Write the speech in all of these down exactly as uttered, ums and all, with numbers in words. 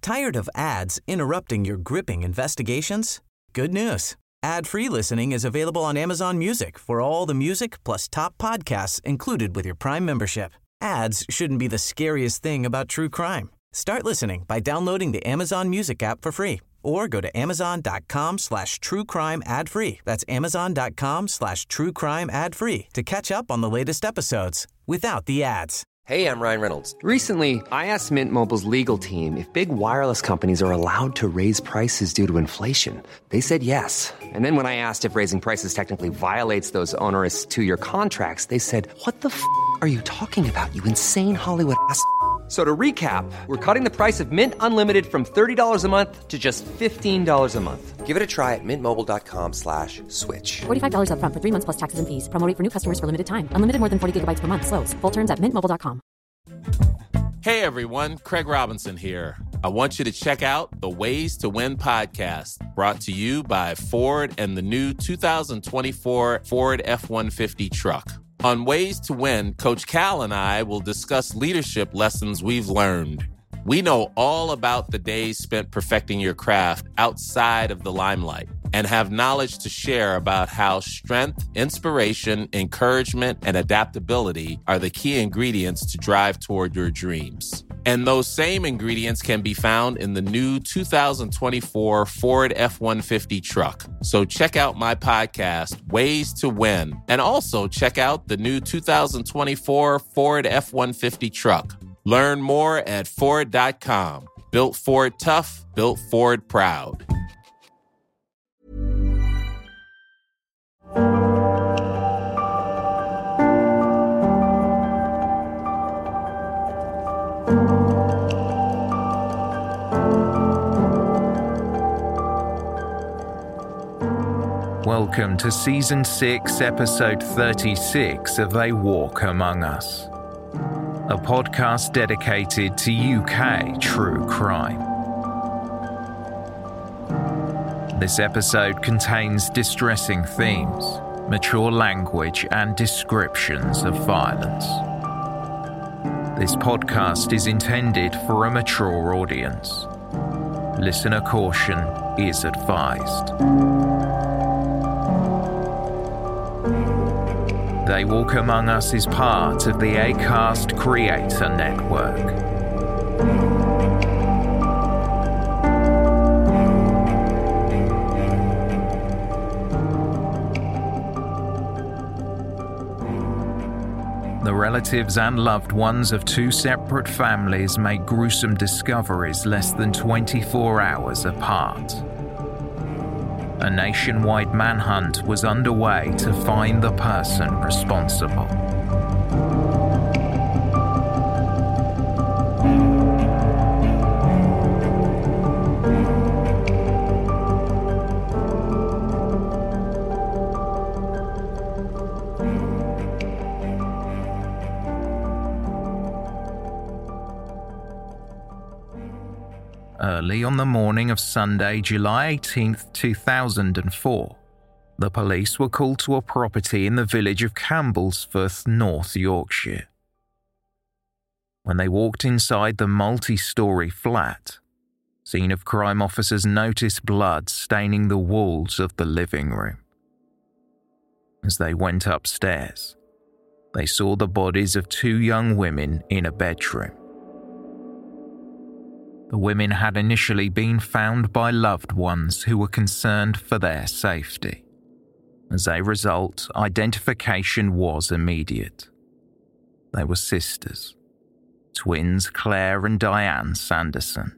Tired of ads interrupting your gripping investigations? Good news. Ad-free listening is available on Amazon Music for all the music plus top podcasts included with your Prime membership. Ads shouldn't be the scariest thing about true crime. Start listening by downloading the Amazon Music app for free or go to amazon.com slash true crime ad free. That's amazon.com slash true crime ad free to catch up on the latest episodes without the ads. Hey, I'm Ryan Reynolds. Recently, I asked Mint Mobile's legal team if big wireless companies are allowed to raise prices due to inflation. They said yes. And then when I asked if raising prices technically violates those onerous two-year contracts, they said, what the f*** are you talking about, you insane Hollywood ass f- So to recap, we're cutting the price of Mint Unlimited from thirty dollars a month to just fifteen dollars a month. Give it a try at mintmobile.com slash switch. forty-five dollars up front for three months plus taxes and fees. Promo rate for new customers for limited time. Unlimited more than forty gigabytes per month. Slows full terms at mint mobile dot com. Hey everyone, Craig Robinson here. I want you to check out the Ways to Win podcast, brought to you by Ford and the new two thousand twenty-four Ford F one fifty truck. On Ways to Win, Coach Cal and I will discuss leadership lessons we've learned. We know all about the days spent perfecting your craft outside of the limelight and have knowledge to share about how strength, inspiration, encouragement, and adaptability are the key ingredients to drive toward your dreams. And those same ingredients can be found in the new two thousand twenty-four Ford F one fifty truck. So check out my podcast, Ways to Win, and also check out the new two thousand twenty-four Ford F one fifty truck. Learn more at Ford dot com. Built Ford tough, built Ford proud. Welcome to Season six, Episode thirty-six of A Walk Among Us, a podcast dedicated to U K true crime. This episode contains distressing themes, mature language, and descriptions of violence. This podcast is intended for a mature audience. Listener caution is advised. They Walk Among Us is part of the Acast Creator Network. The relatives and loved ones of two separate families made gruesome discoveries less than twenty-four hours apart. A nationwide manhunt was underway to find the person responsible. Early on the morning of Sunday, July eighteenth, two thousand four, the police were called to a property in the village of Campbellsforth, North Yorkshire. When they walked inside the multi-storey flat, scene of crime officers noticed blood staining the walls of the living room. As they went upstairs, they saw the bodies of two young women in a bedroom. The women had initially been found by loved ones who were concerned for their safety. As a result, identification was immediate. They were sisters, twins Claire and Diane Sanderson.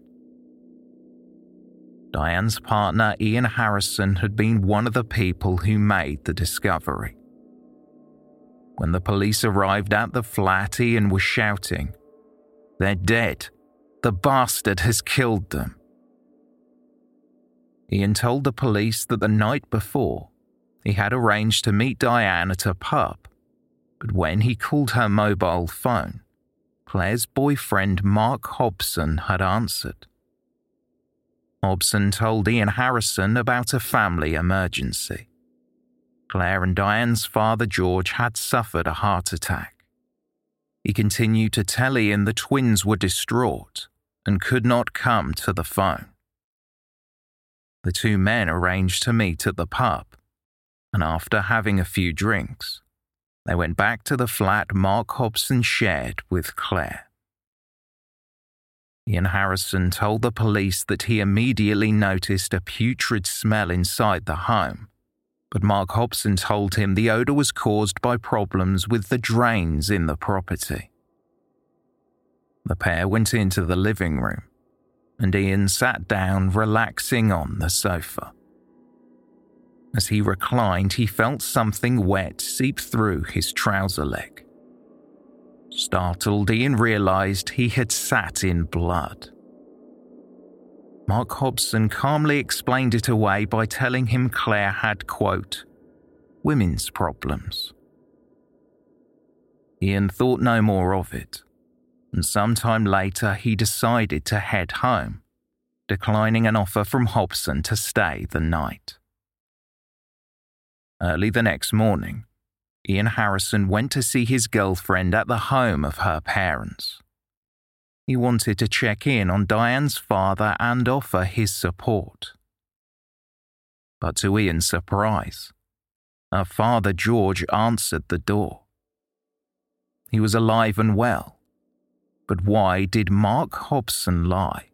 Diane's partner Ian Harrison had been one of the people who made the discovery. When the police arrived at the flat, Ian was shouting, "They're dead. The bastard has killed them." Ian told the police that the night before, he had arranged to meet Diane at a pub, but when he called her mobile phone, Claire's boyfriend Mark Hobson had answered. Hobson told Ian Harrison about a family emergency. Claire and Diane's father George had suffered a heart attack. He continued to tell Ian the twins were distraught, and could not come to the phone. The two men arranged to meet at the pub, and after having a few drinks, they went back to the flat Mark Hobson shared with Claire. Ian Harrison told the police that he immediately noticed a putrid smell inside the home, but Mark Hobson told him the odour was caused by problems with the drains in the property. The pair went into the living room, and Ian sat down relaxing on the sofa. As he reclined, he felt something wet seep through his trouser leg. Startled, Ian realised he had sat in blood. Mark Hobson calmly explained it away by telling him Claire had, quote, women's problems. Ian thought no more of it, and sometime later he decided to head home, declining an offer from Hobson to stay the night. Early the next morning, Ian Harrison went to see his girlfriend at the home of her parents. He wanted to check in on Diane's father and offer his support. But to Ian's surprise, her father George answered the door. He was alive and well, but why did Mark Hobson lie?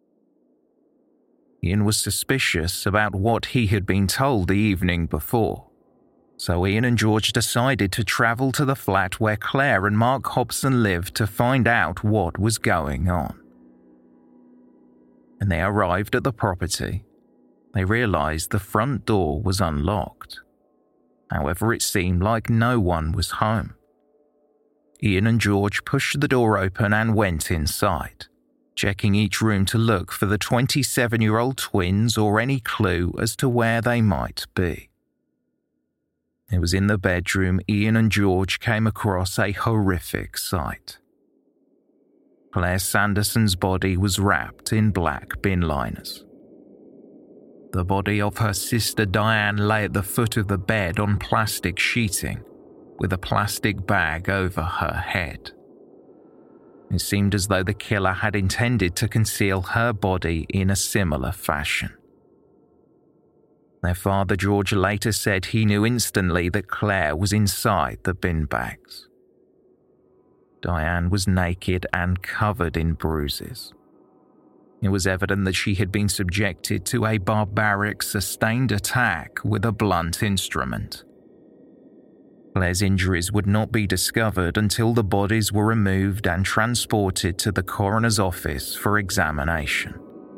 Ian was suspicious about what he had been told the evening before, so Ian and George decided to travel to the flat where Claire and Mark Hobson lived to find out what was going on. When they arrived at the property, they realised the front door was unlocked. However, it seemed like no one was home. Ian and George pushed the door open and went inside, checking each room to look for the twenty-seven-year-old twins or any clue as to where they might be. It was in the bedroom Ian and George came across a horrific sight. Claire Sanderson's body was wrapped in black bin liners. The body of her sister Diane lay at the foot of the bed on plastic sheeting, with a plastic bag over her head. It seemed as though the killer had intended to conceal her body in a similar fashion. Their father George later said he knew instantly that Claire was inside the bin bags. Diane was naked and covered in bruises. It was evident that she had been subjected to a barbaric, sustained attack with a blunt instrument. Claire's injuries would not be discovered until the bodies were removed and transported to the coroner's office for examination.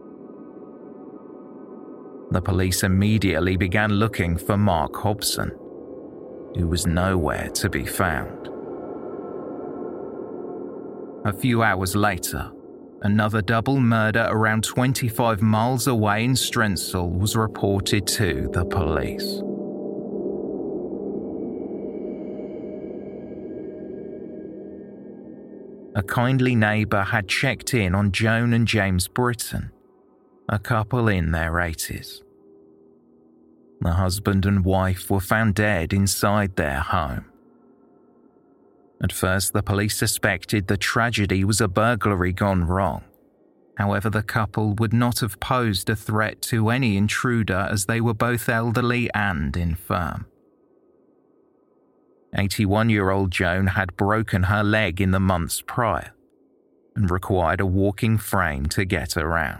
The police immediately began looking for Mark Hobson, who was nowhere to be found. A few hours later, another double murder around twenty-five miles away in Strensall was reported to the police. A kindly neighbour had checked in on Joan and James Britton, a couple in their eighties. The husband and wife were found dead inside their home. At first, the police suspected the tragedy was a burglary gone wrong. However, the couple would not have posed a threat to any intruder as they were both elderly and infirm. eighty-one-year-old Joan had broken her leg in the months prior and required a walking frame to get around.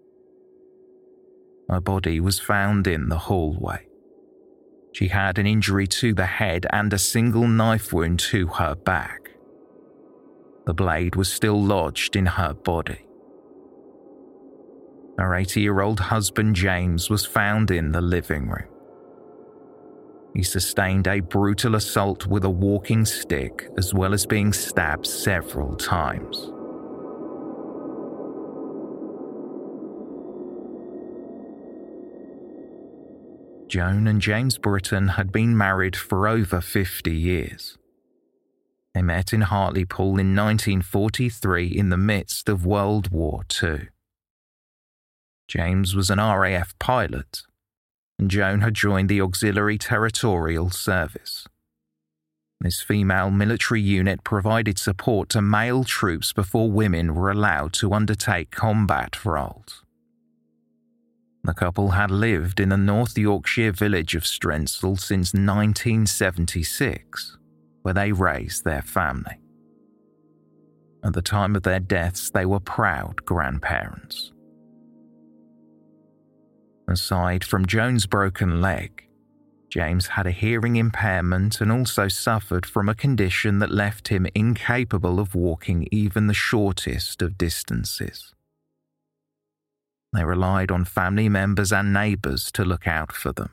Her body was found in the hallway. She had an injury to the head and a single knife wound to her back. The blade was still lodged in her body. Her eighty-year-old husband James was found in the living room. He sustained a brutal assault with a walking stick as well as being stabbed several times. Joan and James Britton had been married for over fifty years. They met in Hartlepool in nineteen forty-three in the midst of World War Two. James was an R A F pilot, and Joan had joined the Auxiliary Territorial Service. This female military unit provided support to male troops before women were allowed to undertake combat roles. The couple had lived in the North Yorkshire village of Strensall since nineteen seventy-six, where they raised their family. At the time of their deaths, they were proud grandparents. Aside from Joan's broken leg, James had a hearing impairment and also suffered from a condition that left him incapable of walking even the shortest of distances. They relied on family members and neighbours to look out for them.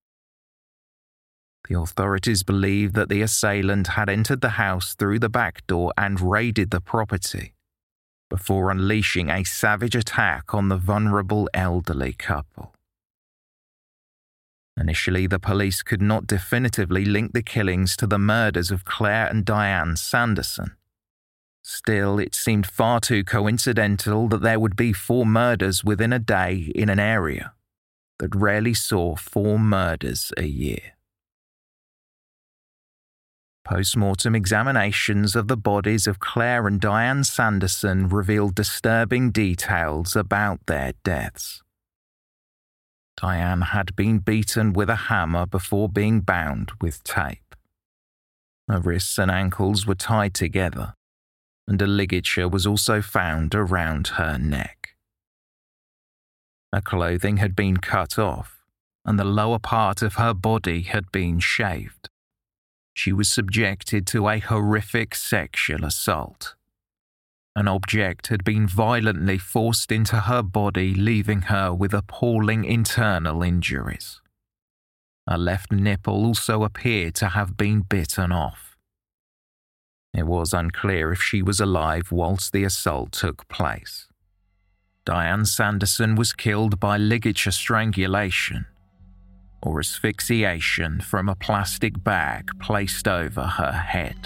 The authorities believed that the assailant had entered the house through the back door and raided the property, before unleashing a savage attack on the vulnerable elderly couple. Initially, the police could not definitively link the killings to the murders of Claire and Diane Sanderson. Still, it seemed far too coincidental that there would be four murders within a day in an area that rarely saw four murders a year. Post-mortem examinations of the bodies of Claire and Diane Sanderson revealed disturbing details about their deaths. Diane had been beaten with a hammer before being bound with tape. Her wrists and ankles were tied together, and a ligature was also found around her neck. Her clothing had been cut off, and the lower part of her body had been shaved. She was subjected to a horrific sexual assault. An object had been violently forced into her body, leaving her with appalling internal injuries. Her left nipple also appeared to have been bitten off. It was unclear if she was alive whilst the assault took place. Diane Sanderson was killed by ligature strangulation or asphyxiation from a plastic bag placed over her head.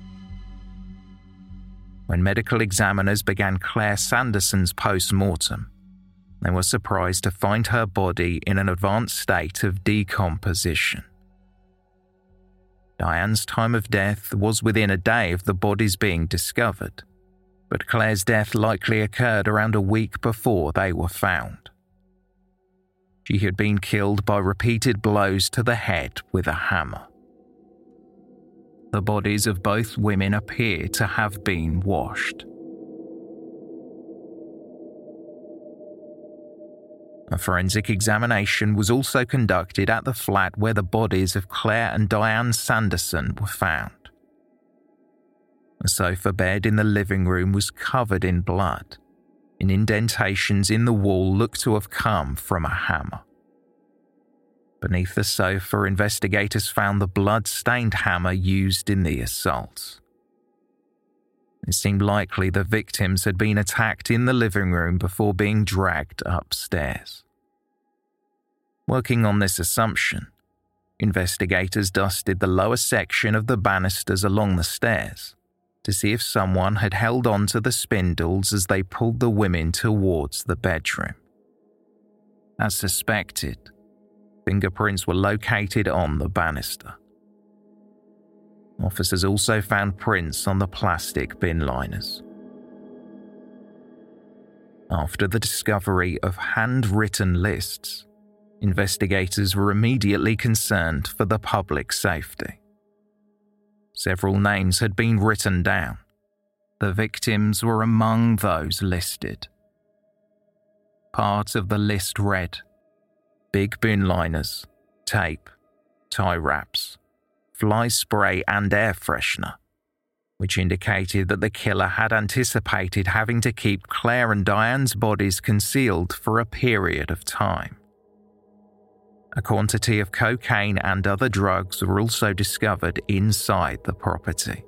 When medical examiners began Claire Sanderson's post-mortem, they were surprised to find her body in an advanced state of decomposition. Diane's time of death was within a day of the bodies being discovered, but Claire's death likely occurred around a week before they were found. She had been killed by repeated blows to the head with a hammer. The bodies of both women appear to have been washed. A forensic examination was also conducted at the flat where the bodies of Claire and Diane Sanderson were found. The sofa bed in the living room was covered in blood, and indentations in the wall looked to have come from a hammer. Beneath the sofa, investigators found the blood-stained hammer used in the assaults. It seemed likely the victims had been attacked in the living room before being dragged upstairs. Working on this assumption, investigators dusted the lower section of the banisters along the stairs to see if someone had held on to the spindles as they pulled the women towards the bedroom. As suspected, fingerprints were located on the banister. Officers also found prints on the plastic bin liners. After the discovery of handwritten lists, investigators were immediately concerned for the public safety. Several names had been written down. The victims were among those listed. Part of the list read: big bin liners, tape, tie wraps, fly spray and air freshener, which indicated that the killer had anticipated having to keep Claire and Diane's bodies concealed for a period of time. A quantity of cocaine and other drugs were also discovered inside the property.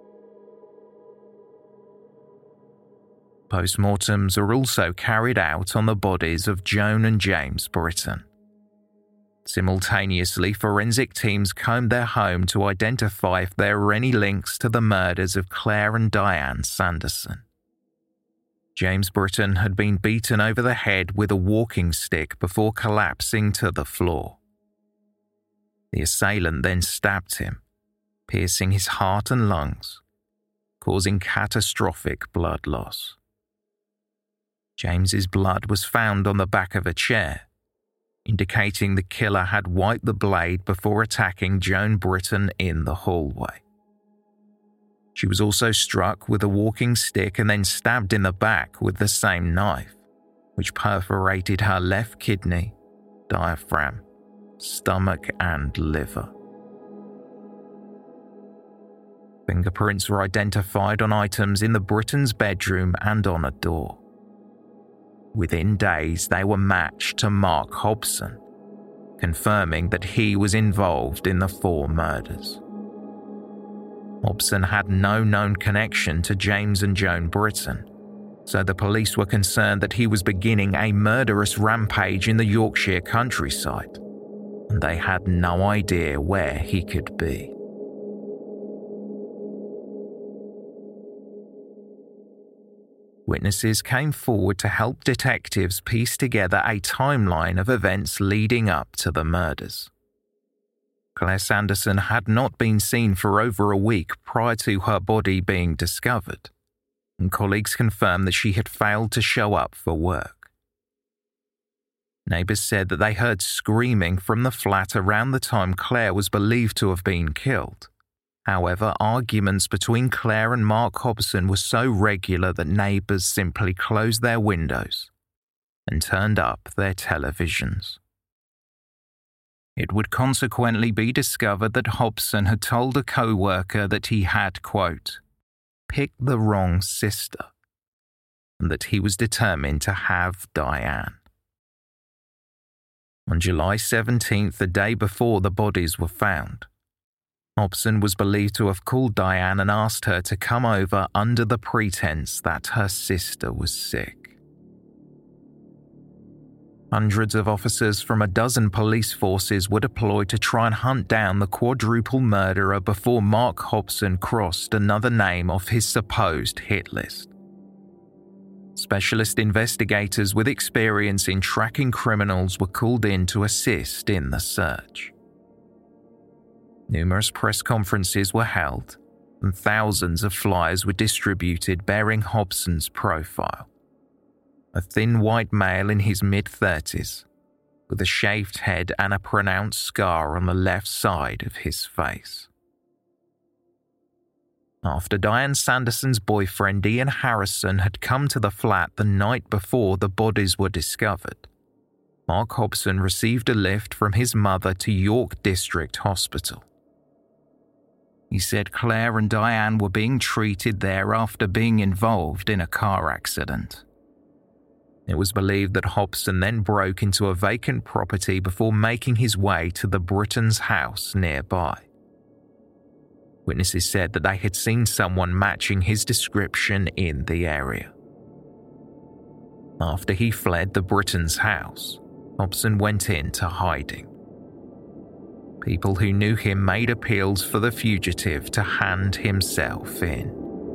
Postmortems were also carried out on the bodies of Joan and James Britton. Simultaneously, forensic teams combed their home to identify if there were any links to the murders of Claire and Diane Sanderson. James Britton had been beaten over the head with a walking stick before collapsing to the floor. The assailant then stabbed him, piercing his heart and lungs, causing catastrophic blood loss. James's blood was found on the back of a chair, indicating the killer had wiped the blade before attacking Joan Britton in the hallway. She was also struck with a walking stick and then stabbed in the back with the same knife, which perforated her left kidney, diaphragm, stomach, and liver. Fingerprints were identified on items in the Brittons' bedroom and on a door. Within days, they were matched to Mark Hobson, confirming that he was involved in the four murders. Hobson had no known connection to James and Joan Britton, so the police were concerned that he was beginning a murderous rampage in the Yorkshire countryside, and they had no idea where he could be. Witnesses came forward to help detectives piece together a timeline of events leading up to the murders. Claire Sanderson had not been seen for over a week prior to her body being discovered, and colleagues confirmed that she had failed to show up for work. Neighbours said that they heard screaming from the flat around the time Claire was believed to have been killed. However, arguments between Claire and Mark Hobson were so regular that neighbours simply closed their windows and turned up their televisions. It would consequently be discovered that Hobson had told a co-worker that he had, quote, picked the wrong sister, and that he was determined to have Diane. On July seventeenth, the day before the bodies were found, Hobson was believed to have called Diane and asked her to come over under the pretense that her sister was sick. Hundreds of officers from a dozen police forces were deployed to try and hunt down the quadruple murderer before Mark Hobson crossed another name off his supposed hit list. Specialist investigators with experience in tracking criminals were called in to assist in the search. Numerous press conferences were held, and thousands of flyers were distributed bearing Hobson's profile. A thin white male in his mid-thirties, with a shaved head and a pronounced scar on the left side of his face. After Diane Sanderson's boyfriend Ian Harrison had come to the flat the night before the bodies were discovered, Mark Hobson received a lift from his mother to York District Hospital. He said Claire and Diane were being treated there after being involved in a car accident. It was believed that Hobson then broke into a vacant property before making his way to the Brittons' house nearby. Witnesses said that they had seen someone matching his description in the area. After he fled the Brittons' house, Hobson went into hiding. People who knew him made appeals for the fugitive to hand himself in.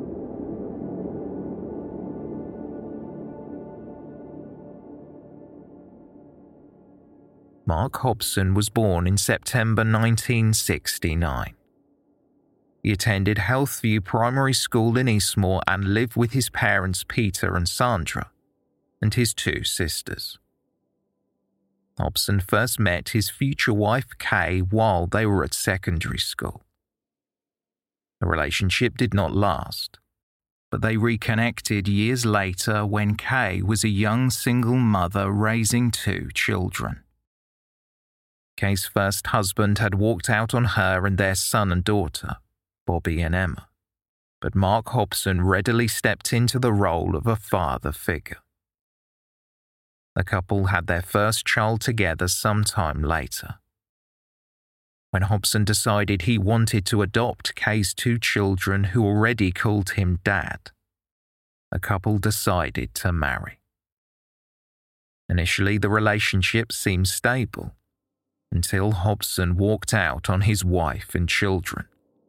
Mark Hobson was born in September nineteen sixty-nine. He attended Healthview Primary School in Eastmoor and lived with his parents Peter and Sandra, and his two sisters. Hobson first met his future wife Kay while they were at secondary school. The relationship did not last, but they reconnected years later when Kay was a young single mother raising two children. Kay's first husband had walked out on her and their son and daughter, Bobby and Emma, but Mark Hobson readily stepped into the role of a father figure. The couple had their first child together sometime later. When Hobson decided he wanted to adopt Kay's two children who already called him Dad, the couple decided to marry. Initially, the relationship seemed stable, until Hobson walked out on his wife and children.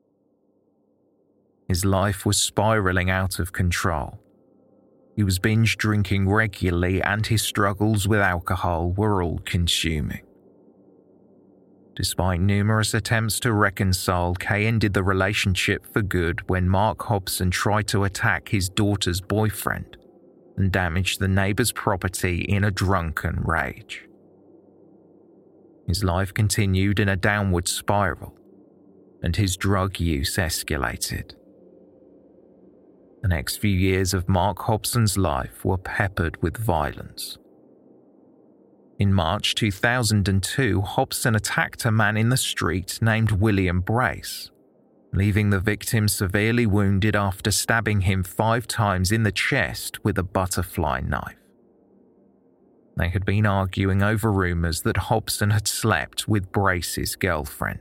His life was spiraling out of control. He was binge drinking regularly and his struggles with alcohol were all-consuming. Despite numerous attempts to reconcile, Kay ended the relationship for good when Mark Hobson tried to attack his daughter's boyfriend and damaged the neighbour's property in a drunken rage. His life continued in a downward spiral, and his drug use escalated. The next few years of Mark Hobson's life were peppered with violence. In March two thousand two, Hobson attacked a man in the street named William Brace, leaving the victim severely wounded after stabbing him five times in the chest with a butterfly knife. They had been arguing over rumours that Hobson had slept with Brace's girlfriend.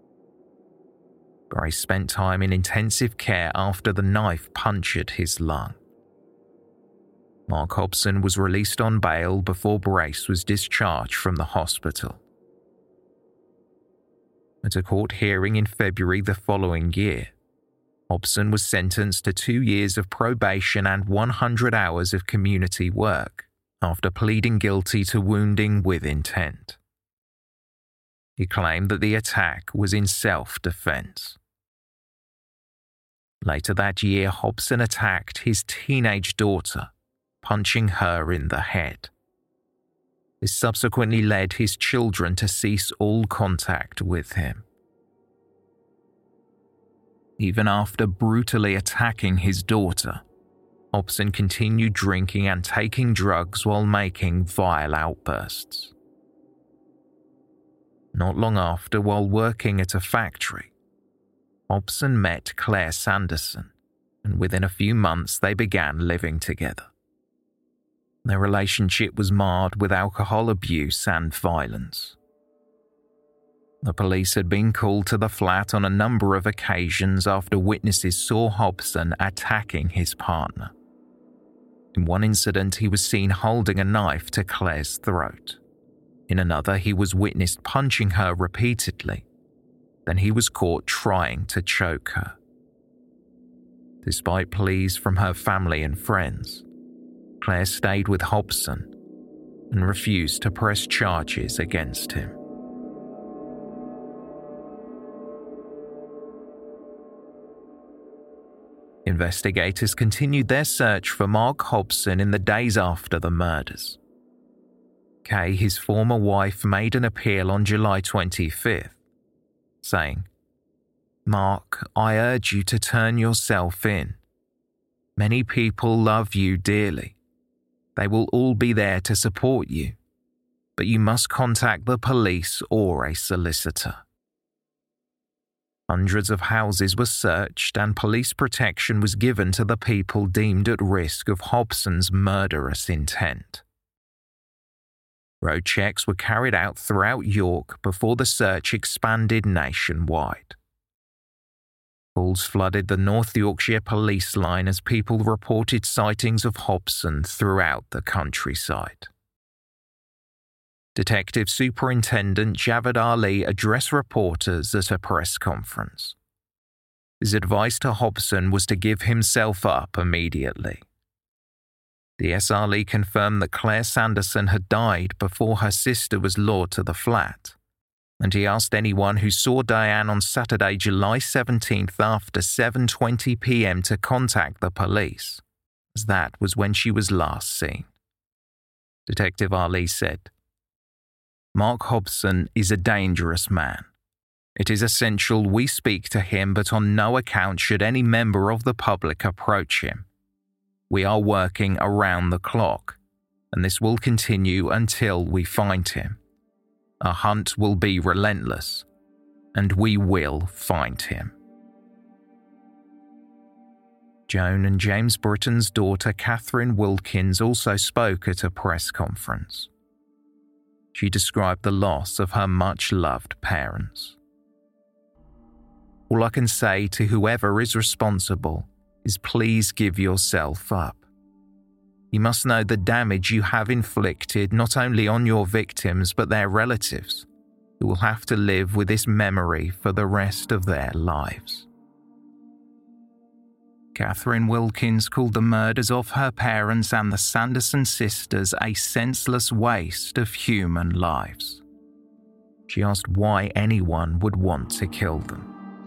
Brace spent time in intensive care after the knife punctured his lung. Mark Hobson was released on bail before Brace was discharged from the hospital. At a court hearing in February the following year, Hobson was sentenced to two years of probation and one hundred hours of community work after pleading guilty to wounding with intent. He claimed that the attack was in self-defense. Later that year, Hobson attacked his teenage daughter, punching her in the head. This subsequently led his children to cease all contact with him. Even after brutally attacking his daughter, Hobson continued drinking and taking drugs while making vile outbursts. Not long after, while working at a factory, Hobson met Claire Sanderson, and within a few months they began living together. Their relationship was marred with alcohol abuse and violence. The police had been called to the flat on a number of occasions after witnesses saw Hobson attacking his partner. In one incident, he was seen holding a knife to Claire's throat. In another, he was witnessed punching her repeatedly. Then he was caught trying to choke her. Despite pleas from her family and friends, Claire stayed with Hobson and refused to press charges against him. Investigators continued their search for Mark Hobson in the days after the murders. Kay, his former wife, made an appeal on July twenty-fifth, saying, "Mark, I urge you to turn yourself in. Many people love you dearly. They will all be there to support you, but you must contact the police or a solicitor." Hundreds of houses were searched and police protection was given to the people deemed at risk of Hobson's murderous intent. Road checks were carried out throughout York before the search expanded nationwide. Calls flooded the North Yorkshire police line as people reported sightings of Hobson throughout the countryside. Detective Superintendent Javed Ali addressed reporters at a press conference. His advice to Hobson was to give himself up immediately. The S R L confirmed that Claire Sanderson had died before her sister was lured to the flat, and he asked anyone who saw Diane on Saturday, July seventeenth after seven twenty p.m. to contact the police, as that was when she was last seen. Detective Ali said, "Mark Hobson is a dangerous man. It is essential we speak to him, but on no account should any member of the public approach him. We are working around the clock, and this will continue until we find him. Our hunt will be relentless, and we will find him." Joan and James Britton's daughter Catherine Wilkins also spoke at a press conference. She described the loss of her much-loved parents. "All I can say to whoever is responsible is please give yourself up. You must know the damage you have inflicted not only on your victims but their relatives, who will have to live with this memory for the rest of their lives." Catherine Wilkins called the murders of her parents and the Sanderson sisters a senseless waste of human lives. She asked why anyone would want to kill them.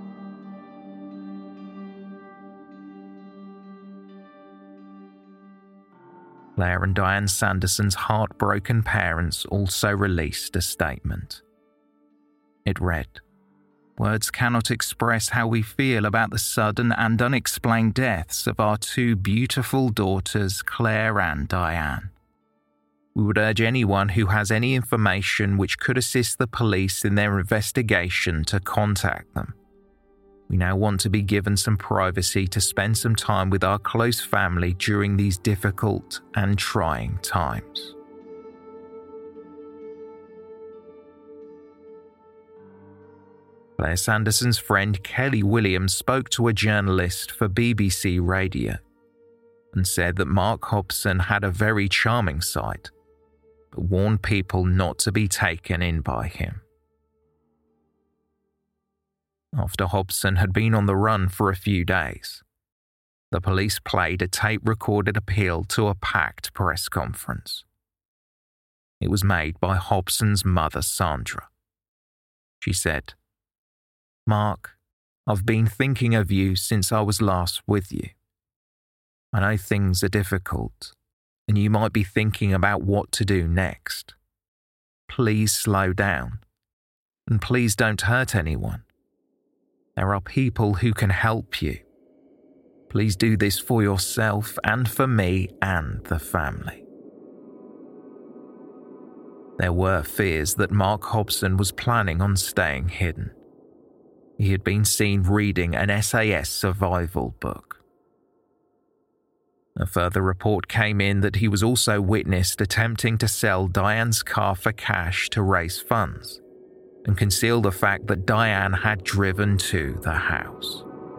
Claire and Diane Sanderson's heartbroken parents also released a statement. It read, "Words cannot express how we feel about the sudden and unexplained deaths of our two beautiful daughters, Claire and Diane. We would urge anyone who has any information which could assist the police in their investigation to contact them. We now want to be given some privacy to spend some time with our close family during these difficult and trying times." Claire Sanderson's friend Kelly Williams spoke to a journalist for B B C Radio and said that Mark Hobson had a very charming side, but warned people not to be taken in by him. After Hobson had been on the run for a few days, the police played a tape-recorded appeal to a packed press conference. It was made by Hobson's mother, Sandra. She said, "Mark, I've been thinking of you since I was last with you. I know things are difficult, and you might be thinking about what to do next. Please slow down, and please don't hurt anyone. There are people who can help you. Please do this for yourself and for me and the family." There were fears that Mark Hobson was planning on staying hidden. He had been seen reading an S A S survival book. A further report came in that he was also witnessed attempting to sell Diane's car for cash to raise funds and conceal the fact that Diane had driven to the house.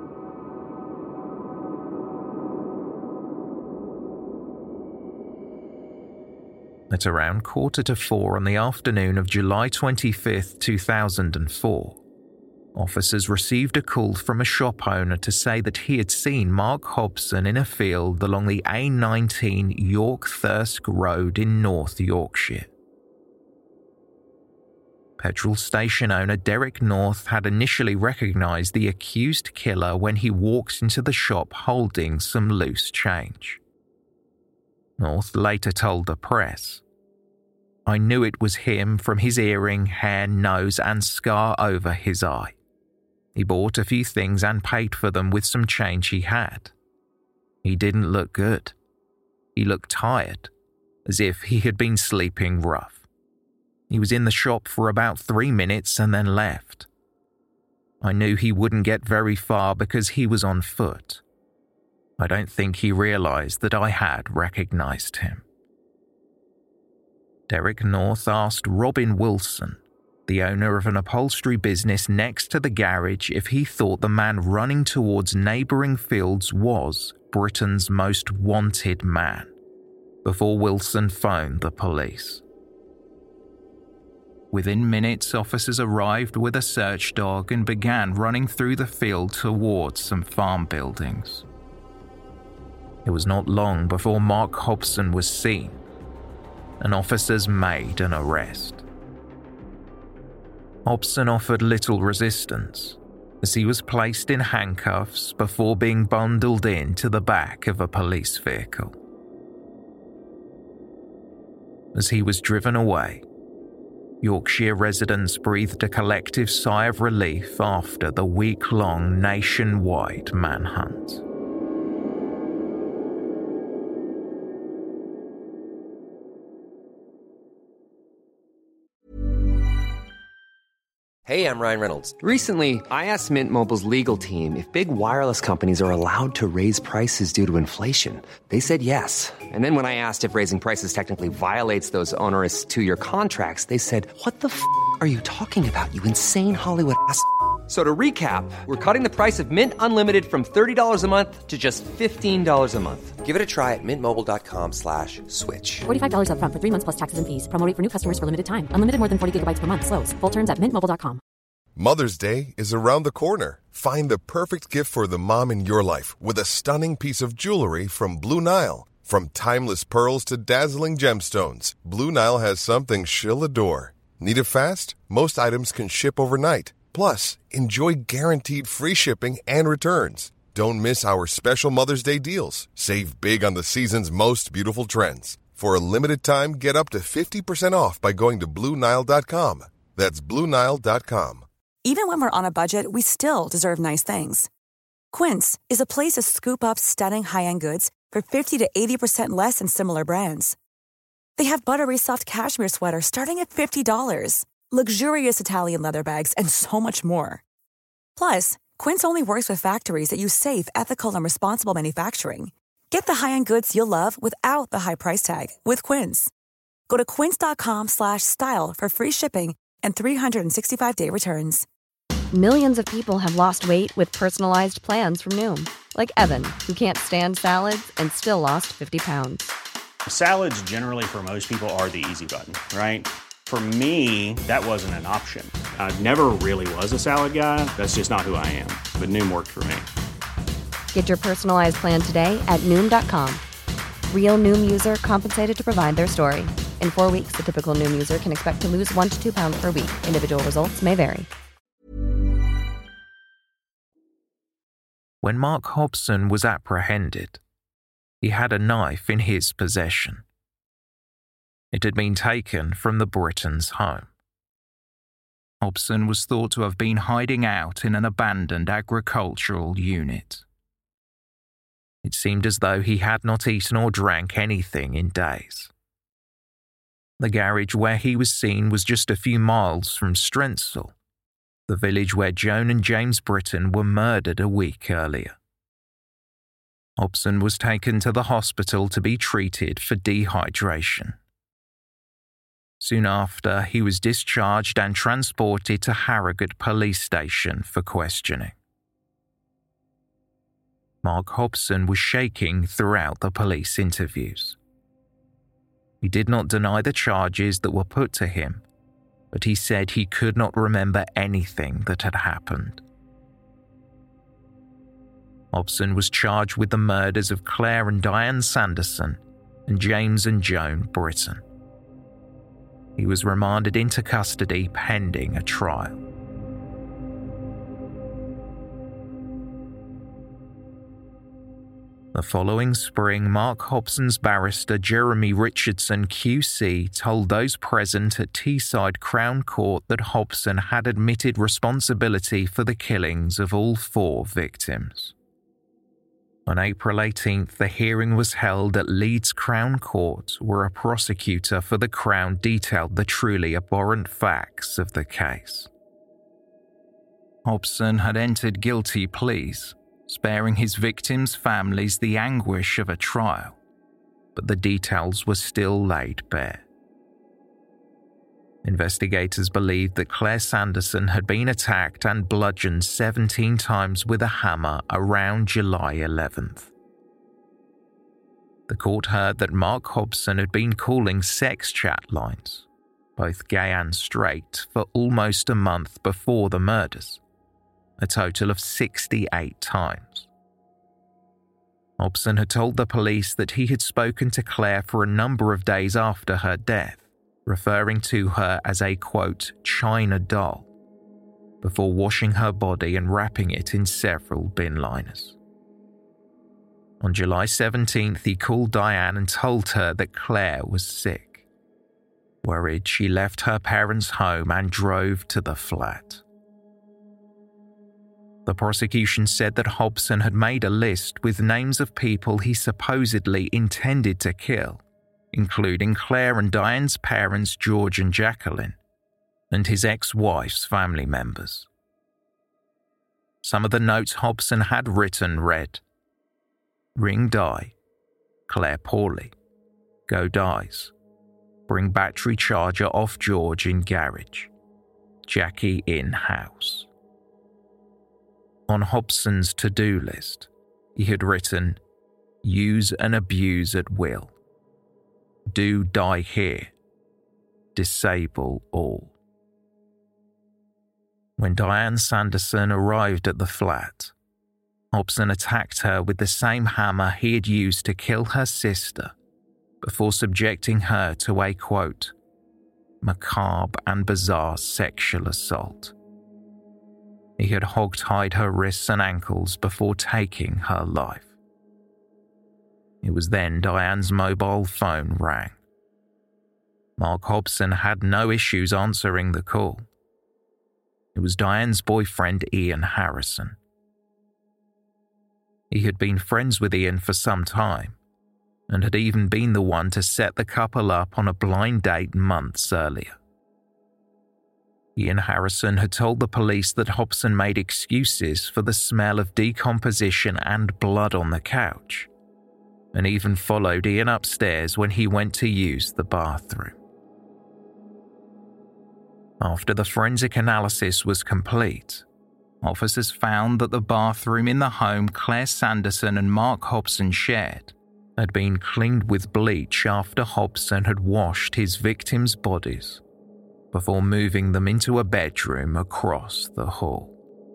At around quarter to four on the afternoon of July twenty-fifth, two thousand four, officers received a call from a shop owner to say that he had seen Mark Hobson in a field along the A nineteen York Thirsk Road in North Yorkshire. Petrol station owner Derek North had initially recognised the accused killer when he walked into the shop holding some loose change. North later told the press, "I knew it was him from his earring, hair, nose and scar over his eye. He bought a few things and paid for them with some change he had. He didn't look good. He looked tired, as if he had been sleeping rough. He was in the shop for about three minutes and then left. I knew he wouldn't get very far because he was on foot. I don't think he realised that I had recognised him." Derek North asked Robin Wilson, the owner of an upholstery business next to the garage, if he thought the man running towards neighbouring fields was Britain's most wanted man, before Wilson phoned the police. Within minutes, officers arrived with a search dog and began running through the field towards some farm buildings. It was not long before Mark Hobson was seen, and officers made an arrest. Hobson offered little resistance, as he was placed in handcuffs before being bundled into the back of a police vehicle. As he was driven away, Yorkshire residents breathed a collective sigh of relief after the week-long nationwide manhunt. Hey, I'm Ryan Reynolds. Recently, I asked Mint Mobile's legal team if big wireless companies are allowed to raise prices due to inflation. They said yes. And then when I asked if raising prices technically violates those onerous two-year contracts, they said, "What the f*** are you talking about, you insane Hollywood ass f- So to recap, we're cutting the price of Mint Unlimited from thirty dollars a month to just fifteen dollars a month. Give it a try at mintmobile.com slash switch. forty-five dollars up front for three months plus taxes and fees. Promo rate for new customers for limited time. Unlimited more than forty gigabytes per month. Slows full terms at mint mobile dot com. Mother's Day is around the corner. Find the perfect gift for the mom in your life with a stunning piece of jewelry from Blue Nile. From timeless pearls to dazzling gemstones, Blue Nile has something she'll adore. Need it fast? Most items can ship overnight. Plus, enjoy guaranteed free shipping and returns. Don't miss our special Mother's Day deals. Save big on the season's most beautiful trends. For a limited time, get up to fifty percent off by going to Blue Nile dot com. That's Blue Nile dot com. Even when we're on a budget, we still deserve nice things. Quince is a place to scoop up stunning high-end goods for fifty to eighty percent less than similar brands. They have buttery soft cashmere sweaters starting at fifty dollars, luxurious Italian leather bags, and so much more. Plus, Quince only works with factories that use safe, ethical, and responsible manufacturing. Get the high-end goods you'll love without the high price tag with Quince. Go to quince.com slash style for free shipping and three sixty-five day returns. Millions of people have lost weight with personalized plans from Noom, like Evan, who can't stand salads and still lost fifty pounds. Salads generally for most people are the easy button, right? For me, that wasn't an option. I never really was a salad guy. That's just not who I am. But Noom worked for me. Get your personalized plan today at Noom dot com. Real Noom user compensated to provide their story. In four weeks, the typical Noom user can expect to lose one to two pounds per week. Individual results may vary. When Mark Hobson was apprehended, he had a knife in his possession. It had been taken from the Britons' home. Hobson was thought to have been hiding out in an abandoned agricultural unit. It seemed as though he had not eaten or drank anything in days. The garage where he was seen was just a few miles from Strensall, the village where Joan and James Britton were murdered a week earlier. Hobson was taken to the hospital to be treated for dehydration. Soon after, he was discharged and transported to Harrogate Police Station for questioning. Mark Hobson was shaking throughout the police interviews. He did not deny the charges that were put to him, but he said he could not remember anything that had happened. Hobson was charged with the murders of Claire and Diane Sanderson and James and Joan Britton. He was remanded into custody pending a trial. The following spring, Mark Hobson's barrister Jeremy Richardson Q C told those present at Teesside Crown Court that Hobson had admitted responsibility for the killings of all four victims. On April eighteenth, the hearing was held at Leeds Crown Court, where a prosecutor for the Crown detailed the truly abhorrent facts of the case. Hobson had entered guilty pleas, sparing his victims' families the anguish of a trial, but the details were still laid bare. Investigators believed that Claire Sanderson had been attacked and bludgeoned seventeen times with a hammer around July eleventh. The court heard that Mark Hobson had been calling sex chat lines, both gay and straight, for almost a month before the murders, a total of sixty-eight times. Hobson had told the police that he had spoken to Claire for a number of days after her death, referring to her as a, quote, China doll, before washing her body and wrapping it in several bin liners. On July seventeenth, he called Diane and told her that Claire was sick. Worried, she left her parents' home and drove to the flat. The prosecution said that Hobson had made a list with names of people he supposedly intended to kill, including Claire and Diane's parents, George and Jacqueline, and his ex-wife's family members. Some of the notes Hobson had written read, Ring Di, Claire poorly, go Dies, bring battery charger off George in garage, Jackie in house. On Hobson's to-do list, he had written, use and abuse at will. Do die here. Disable all. When Diane Sanderson arrived at the flat, Hobson attacked her with the same hammer he had used to kill her sister before subjecting her to a, quote, macabre and bizarre sexual assault. He had hog-tied her wrists and ankles before taking her life. It was then Diane's mobile phone rang. Mark Hobson had no issues answering the call. It was Diane's boyfriend, Ian Harrison. He had been friends with Ian for some time, and had even been the one to set the couple up on a blind date months earlier. Ian Harrison had told the police that Hobson made excuses for the smell of decomposition and blood on the couch, and even followed Ian upstairs when he went to use the bathroom. After the forensic analysis was complete, officers found that the bathroom in the home Claire Sanderson and Mark Hobson shared had been cleaned with bleach after Hobson had washed his victims' bodies before moving them into a bedroom across the hall.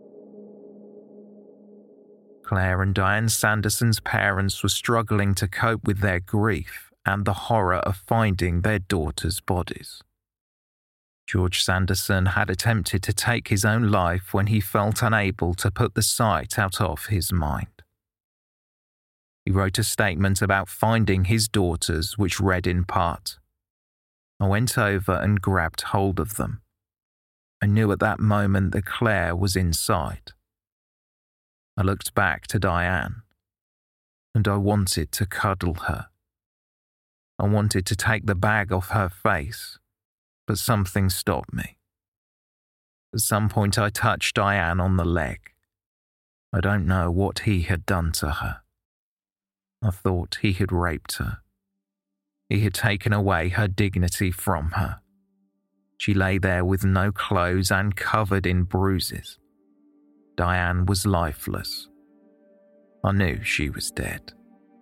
Claire and Diane Sanderson's parents were struggling to cope with their grief and the horror of finding their daughters' bodies. George Sanderson had attempted to take his own life when he felt unable to put the sight out of his mind. He wrote a statement about finding his daughters, which read in part, "I went over and grabbed hold of them. I knew at that moment that Claire was inside. I looked back to Diane, and I wanted to cuddle her. I wanted to take the bag off her face, but something stopped me. At some point I touched Diane on the leg. I don't know what he had done to her. I thought he had raped her. He had taken away her dignity from her. She lay there with no clothes and covered in bruises. Diane was lifeless. I knew she was dead."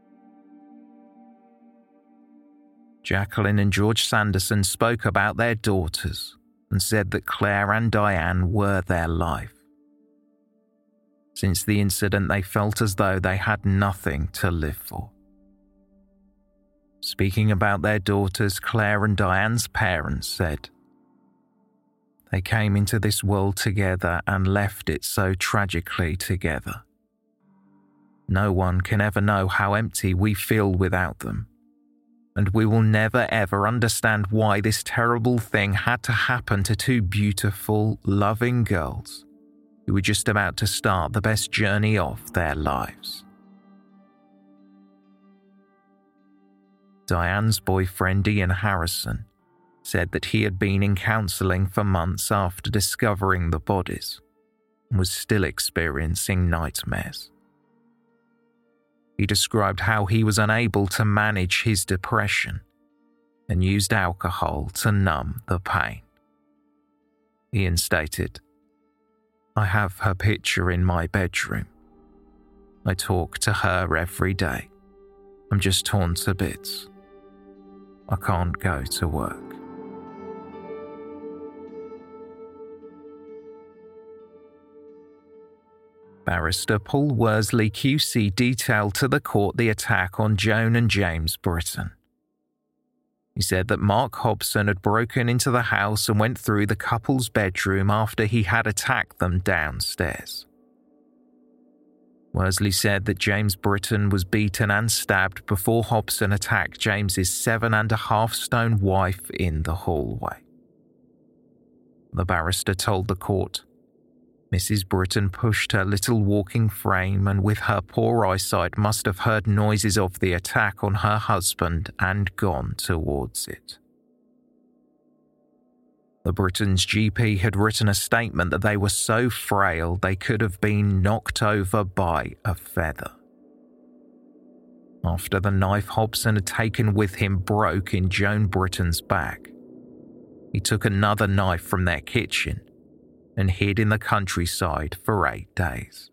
Jacqueline and George Sanderson spoke about their daughters and said that Claire and Diane were their life. Since the incident, they felt as though they had nothing to live for. Speaking about their daughters, Claire and Diane's parents said, "They came into this world together and left it so tragically together. No one can ever know how empty we feel without them. And we will never ever understand why this terrible thing had to happen to two beautiful, loving girls who were just about to start the best journey of their lives." Diane's boyfriend, Ian Harrison, said that he had been in counselling for months after discovering the bodies and was still experiencing nightmares. He described how he was unable to manage his depression and used alcohol to numb the pain. Ian stated, "I have her picture in my bedroom. I talk to her every day. I'm just torn to bits. I can't go to work." Barrister Paul Worsley Q C detailed to the court the attack on Joan and James Britton. He said that Mark Hobson had broken into the house and went through the couple's bedroom after he had attacked them downstairs. Worsley said that James Britton was beaten and stabbed before Hobson attacked James's seven and a half stone wife in the hallway. The barrister told the court, "Missus Britton pushed her little walking frame and with her poor eyesight must have heard noises of the attack on her husband and gone towards it." The Brittons' G P had written a statement that they were so frail they could have been knocked over by a feather. After the knife Hobson had taken with him broke in Joan Britton's back, he took another knife from their kitchen and hid in the countryside for eight days.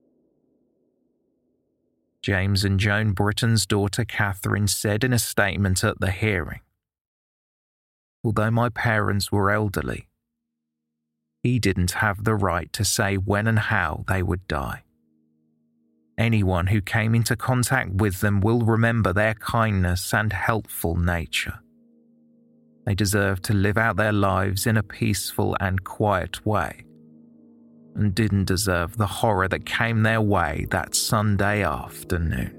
James and Joan Britton's daughter Catherine said in a statement at the hearing, "Although my parents were elderly, he didn't have the right to say when and how they would die. Anyone who came into contact with them will remember their kindness and helpful nature. They deserved to live out their lives in a peaceful and quiet way, and didn't deserve the horror that came their way that Sunday afternoon.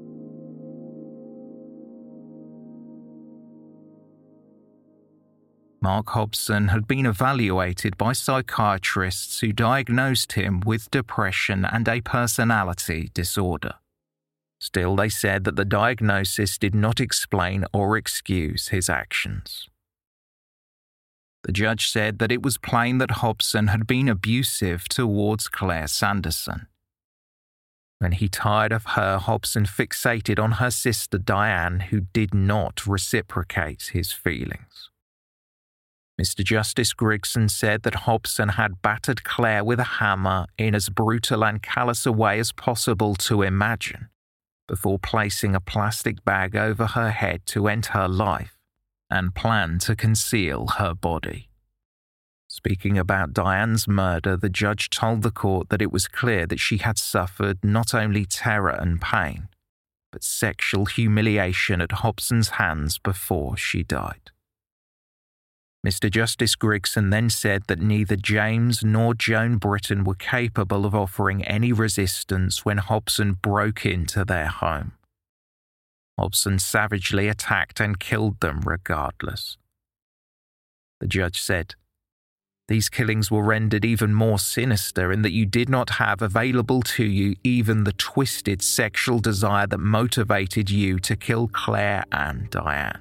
Mark Hobson had been evaluated by psychiatrists who diagnosed him with depression and a personality disorder. Still, they said that the diagnosis did not explain or excuse his actions. The judge said that it was plain that Hobson had been abusive towards Claire Sanderson. When he tired of her, Hobson fixated on her sister Diane, who did not reciprocate his feelings. Mister Justice Grigson said that Hobson had battered Claire with a hammer in as brutal and callous a way as possible to imagine, before placing a plastic bag over her head to end her life and planned to conceal her body. Speaking about Diane's murder, the judge told the court that it was clear that she had suffered not only terror and pain, but sexual humiliation at Hobson's hands before she died. Mister Justice Grigson then said that neither James nor Joan Britton were capable of offering any resistance when Hobson broke into their home. Hobson savagely attacked and killed them regardless. The judge said, "These killings were rendered even more sinister in that you did not have available to you even the twisted sexual desire that motivated you to kill Claire and Diane."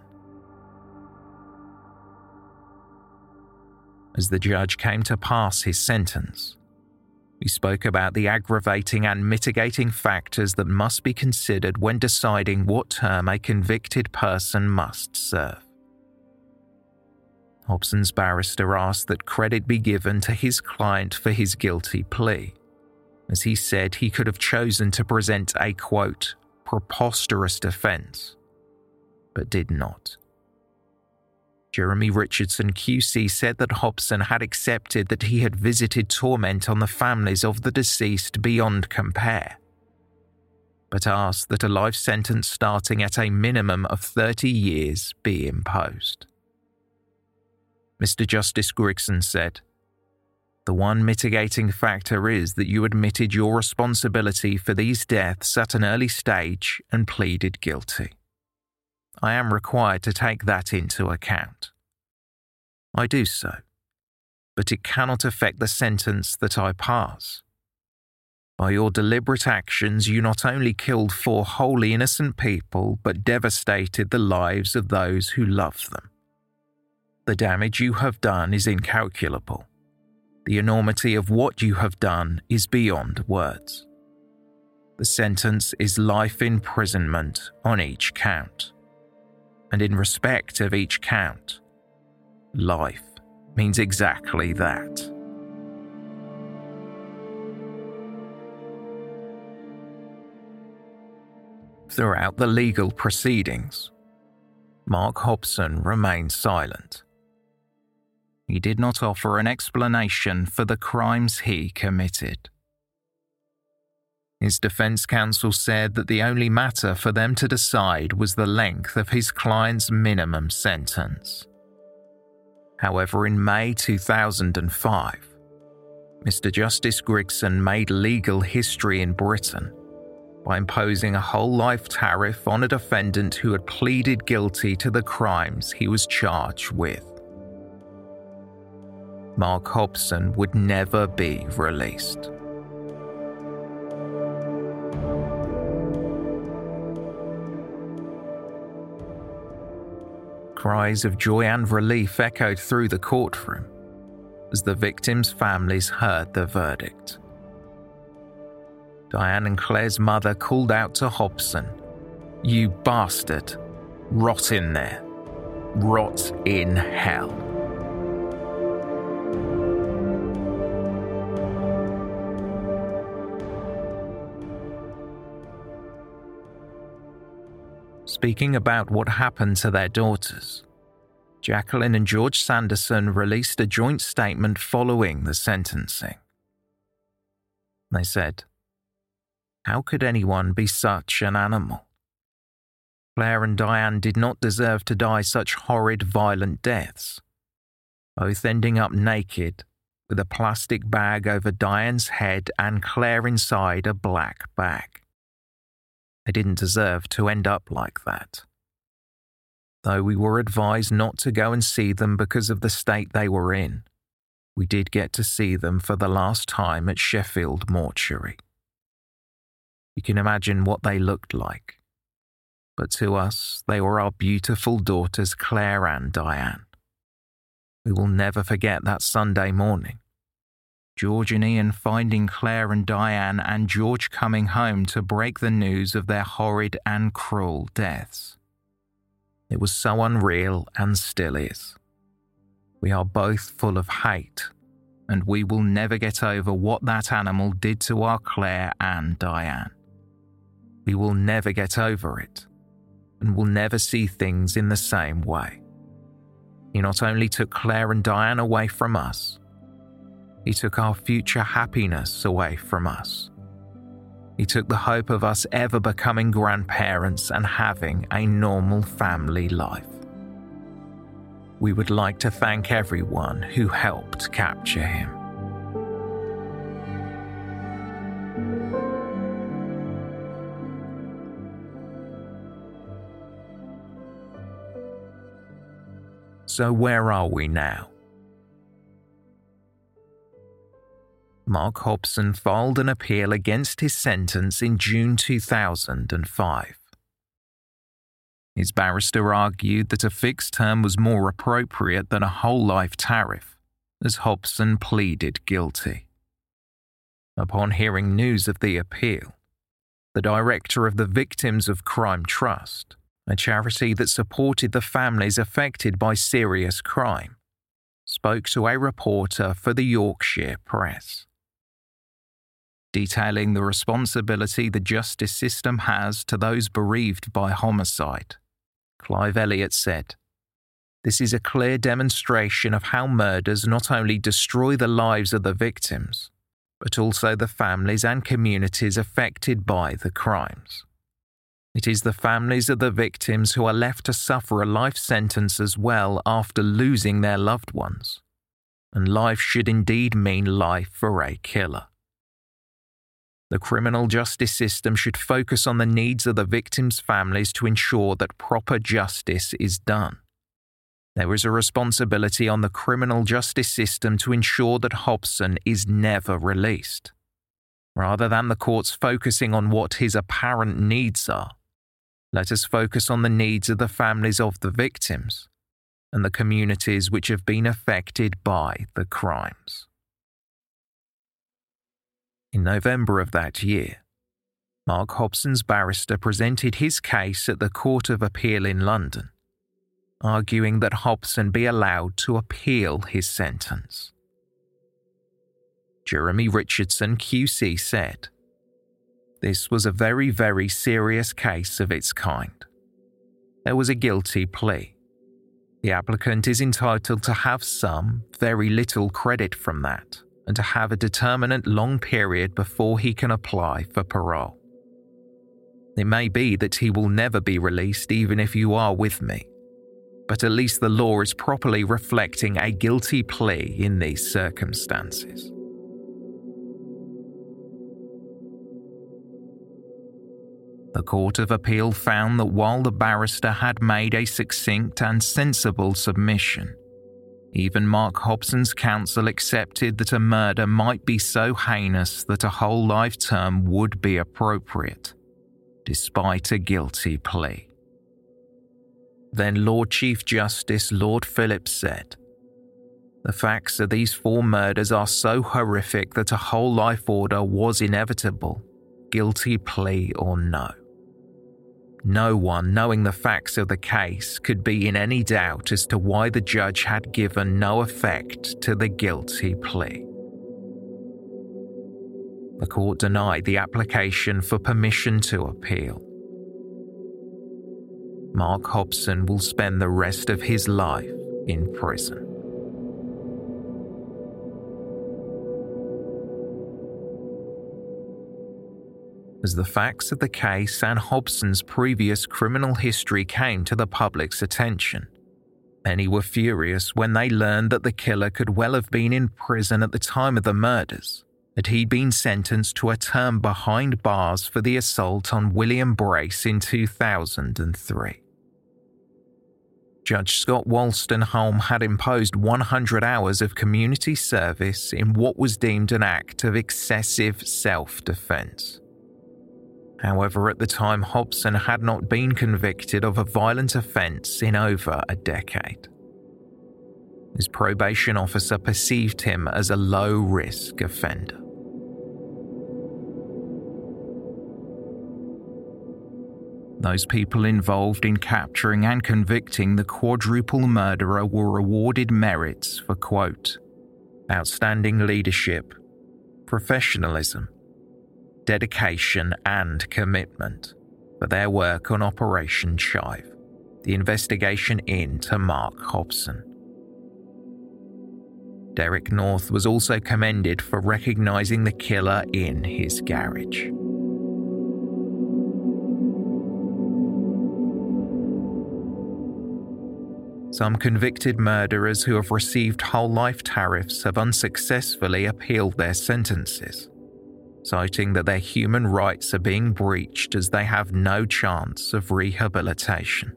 As the judge came to pass his sentence, we spoke about the aggravating and mitigating factors that must be considered when deciding what term a convicted person must serve. Hobson's barrister asked that credit be given to his client for his guilty plea, as he said he could have chosen to present a, quote, preposterous defence, but did not. Jeremy Richardson Q C said that Hobson had accepted that he had visited torment on the families of the deceased beyond compare, but asked that a life sentence starting at a minimum of thirty years be imposed. Mister Justice Grigson said, "The one mitigating factor is that you admitted your responsibility for these deaths at an early stage and pleaded guilty. I am required to take that into account. I do so, but it cannot affect the sentence that I pass. By your deliberate actions, you not only killed four wholly innocent people, but devastated the lives of those who love them. The damage you have done is incalculable. The enormity of what you have done is beyond words. The sentence is life imprisonment on each count. And in respect of each count, life means exactly that." Throughout the legal proceedings, Mark Hobson remained silent. He did not offer an explanation for the crimes he committed. His defense counsel said that the only matter for them to decide was the length of his client's minimum sentence. However, in May two thousand five, Mister Justice Grigson made legal history in Britain by imposing a whole life tariff on a defendant who had pleaded guilty to the crimes he was charged with. Mark Hobson would never be released. Cries of joy and relief echoed through the courtroom as the victims' families heard the verdict. Diane and Claire's mother called out to Hobson, "You bastard! Rot in there! Rot in hell!" Speaking about what happened to their daughters, Jacqueline and George Sanderson released a joint statement following the sentencing. They said, "How could anyone be such an animal? Claire and Diane did not deserve to die such horrid, violent deaths, both ending up naked, with a plastic bag over Diane's head and Claire inside a black bag. They didn't deserve to end up like that. Though we were advised not to go and see them because of the state they were in, we did get to see them for the last time at Sheffield Mortuary. You can imagine what they looked like. But to us, they were our beautiful daughters Claire and Diane. We will never forget that Sunday morning. George and Ian finding Claire and Diane and George coming home to break the news of their horrid and cruel deaths. It was so unreal and still is. We are both full of hate, and we will never get over what that animal did to our Claire and Diane. We will never get over it, and will never see things in the same way. He not only took Claire and Diane away from us, he took our future happiness away from us. He took the hope of us ever becoming grandparents and having a normal family life. We would like to thank everyone who helped capture him. So where are we now? Mark Hobson filed an appeal against his sentence in June two thousand five. His barrister argued that a fixed term was more appropriate than a whole life tariff, as Hobson pleaded guilty. Upon hearing news of the appeal, the director of the Victims of Crime Trust, a charity that supported the families affected by serious crime, spoke to a reporter for the Yorkshire Press. Detailing the responsibility the justice system has to those bereaved by homicide, Clive Elliott said, "This is a clear demonstration of how murders not only destroy the lives of the victims, but also the families and communities affected by the crimes. It is the families of the victims who are left to suffer a life sentence as well after losing their loved ones, and life should indeed mean life for a killer. The criminal justice system should focus on the needs of the victims' families to ensure that proper justice is done. There is a responsibility on the criminal justice system to ensure that Hobson is never released. Rather than the courts focusing on what his apparent needs are, let us focus on the needs of the families of the victims and the communities which have been affected by the crimes." In November of that year, Mark Hobson's barrister presented his case at the Court of Appeal in London, arguing that Hobson be allowed to appeal his sentence. Jeremy Richardson Q C said, "This was a very, very serious case of its kind. There was a guilty plea. The applicant is entitled to have some, very little credit from that, and to have a determinate long period before he can apply for parole. It may be that he will never be released even if you are with me, but at least the law is properly reflecting a guilty plea in these circumstances." The Court of Appeal found that while the barrister had made a succinct and sensible submission, even Mark Hobson's counsel accepted that a murder might be so heinous that a whole life term would be appropriate, despite a guilty plea. Then Lord Chief Justice Lord Phillips said, "The facts of these four murders are so horrific that a whole life order was inevitable, guilty plea or no. No one, knowing the facts of the case, could be in any doubt as to why the judge had given no effect to the guilty plea." The court denied the application for permission to appeal. Mark Hobson will spend the rest of his life in prison. as the facts of the case and Hobson's previous criminal history came to the public's attention. Many were furious when they learned that the killer could well have been in prison at the time of the murders, that he'd been sentenced to a term behind bars for the assault on William Brace in two thousand three. Judge Scott Wolstenholme had imposed one hundred hours of community service in what was deemed an act of excessive self-defense. However, at the time, Hobson had not been convicted of a violent offence in over a decade. His probation officer perceived him as a low-risk offender. Those people involved in capturing and convicting the quadruple murderer were awarded merits for, quote, outstanding leadership, professionalism, dedication and commitment for their work on Operation Chive, the investigation into Mark Hobson. Derek North was also commended for recognising the killer in his garage. Some convicted murderers who have received whole-life tariffs have unsuccessfully appealed their sentences, citing that their human rights are being breached as they have no chance of rehabilitation.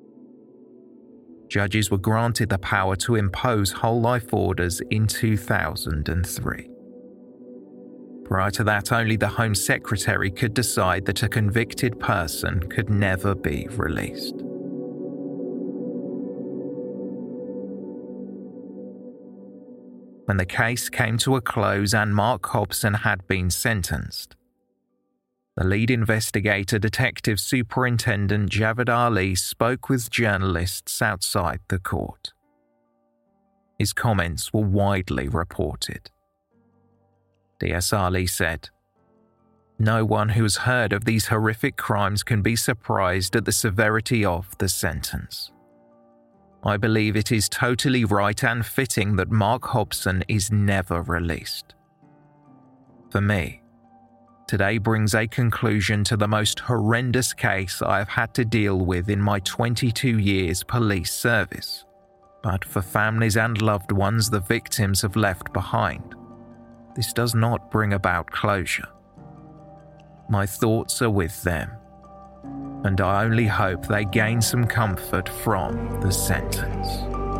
Judges were granted the power to impose whole-life orders in two thousand three. Prior to that, only the Home Secretary could decide that a convicted person could never be released. When the case came to a close and Mark Hobson had been sentenced, the lead investigator, Detective Superintendent Javed Ali, spoke with journalists outside the court. His comments were widely reported. D S Ali said, "No one who has heard of these horrific crimes can be surprised at the severity of the sentence. I believe it is totally right and fitting that Mark Hobson is never released. For me, today brings a conclusion to the most horrendous case I have had to deal with in my twenty-two years police service. But for families and loved ones the victims have left behind, this does not bring about closure. My thoughts are with them, and I only hope they gain some comfort from the sentence."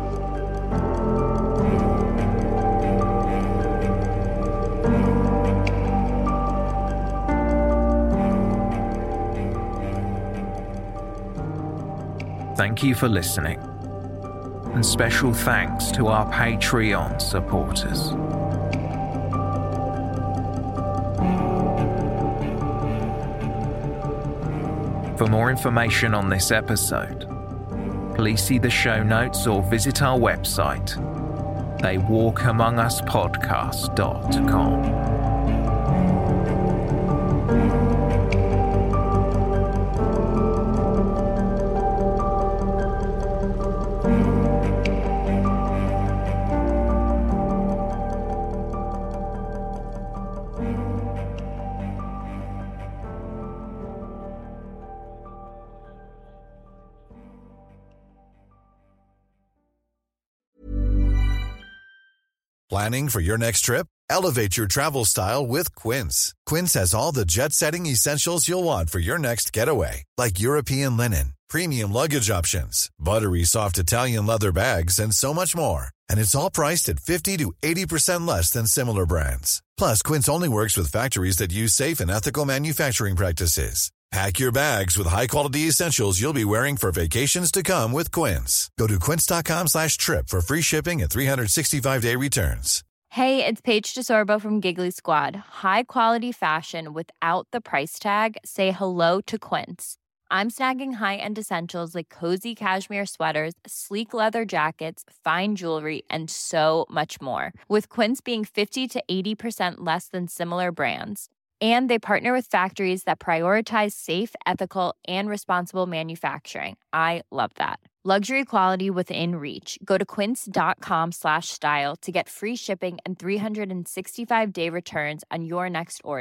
Thank you for listening, and special thanks to our Patreon supporters. For more information on this episode, please see the show notes or visit our website, they walk among us podcast dot com. Planning for your next trip? Elevate your travel style with Quince. Quince has all the jet-setting essentials you'll want for your next getaway, like European linen, premium luggage options, buttery soft Italian leather bags, and so much more. And it's all priced at fifty to eighty percent less than similar brands. Plus, Quince only works with factories that use safe and ethical manufacturing practices. Pack your bags with high-quality essentials you'll be wearing for vacations to come with Quince. Go to quince.com slash trip for free shipping and three sixty-five day returns. Hey, it's Paige DeSorbo from Giggly Squad. High quality fashion without the price tag. Say hello to Quince. I'm snagging high-end essentials like cozy cashmere sweaters, sleek leather jackets, fine jewelry, and so much more. With Quince being fifty to eighty percent less than similar brands. And they partner with factories that prioritize safe, ethical, and responsible manufacturing. I love that. Luxury quality within reach. Go to quince.com slash style to get free shipping and three sixty-five day returns on your next order.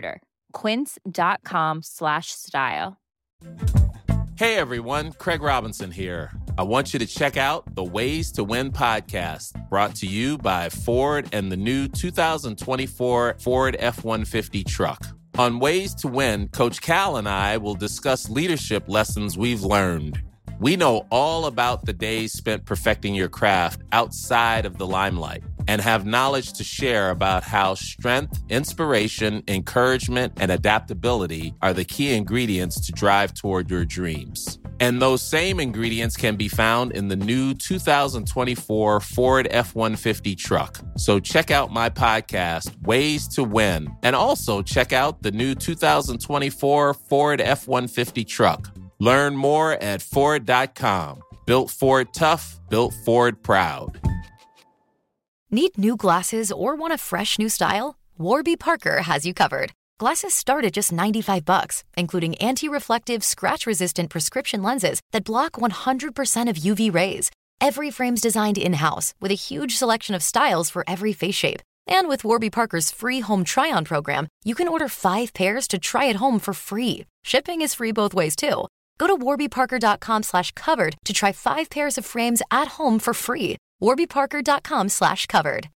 quince.com slash style. Hey everyone, Craig Robinson here. I want you to check out the Ways to Win podcast, brought to you by Ford and the new two thousand twenty-four Ford F one fifty truck. On Ways to Win, Coach Cal and I will discuss leadership lessons we've learned. We know all about the days spent perfecting your craft outside of the limelight and have knowledge to share about how strength, inspiration, encouragement, and adaptability are the key ingredients to drive toward your dreams. And those same ingredients can be found in the new two thousand twenty-four Ford F one fifty truck. So check out my podcast, Ways to Win, and also check out the new two thousand twenty-four Ford F one fifty truck. Learn more at Ford dot com. Built Ford tough, built Ford proud. Need new glasses or want a fresh new style? Warby Parker has you covered. Glasses start at just ninety-five bucks, including anti-reflective, scratch-resistant prescription lenses that block one hundred percent of U V rays. Every frame's designed in-house with a huge selection of styles for every face shape. And with Warby Parker's free home try-on program, you can order five pairs to try at home for free. Shipping is free both ways, too. Go to warbyparker.com slash covered to try five pairs of frames at home for free. warbyparker.com slash covered.